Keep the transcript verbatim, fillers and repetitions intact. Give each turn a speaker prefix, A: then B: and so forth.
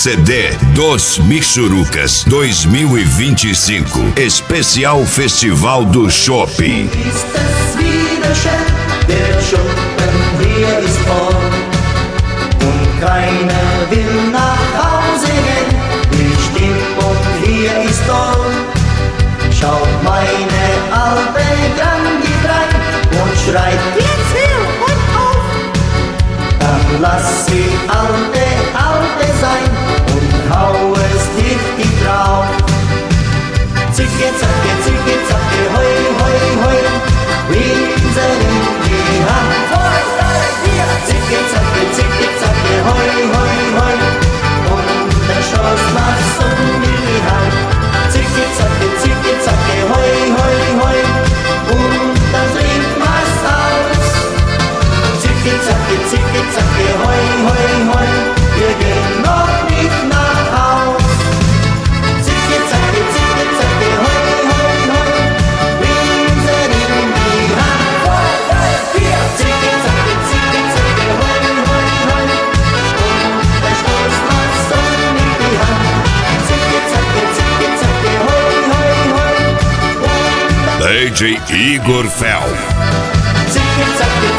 A: C D dos Michurucas dois mil e vinte e cinco. Especial Festival do Shopping.
B: Ist es wieder schön, der Schuppen hier ist voll und keiner will nach Hause gehen. Die Stimmung hier ist toll. Schaut meine alte Grandi rein und schreit jetzt hier und auf. Dann lass sie alte, alte sein und hau es richtig drauf. Zicke, zacke, zicke, zacke, hoi, hoi, hoi, Winzer in die Hand. Zicke, zacke, zicke, zacke, hoi, hoi, hoi, und der Schloss macht's um die Hand. Zicke, zacke, zicke, zacke, hoi, hoi, hoi, und dann trinkt man's aus. Zicke, zacke, zicke, zacke, hoi, hoi, hoi, wir gehen noch nicht nach Haus. Zicke, zacke, zicke, zacke, hoi, hoi, hoi, Winzer in die Hand. Zicke, zacke, zicke, zacke, hoi, hoi, hoi, und der Stoß macht's um die Hand. Zicke, zacke, zicke, zacke, hoi, hoi, hoi, und dann
A: D J Igor Fel.
B: Zicke, zacke,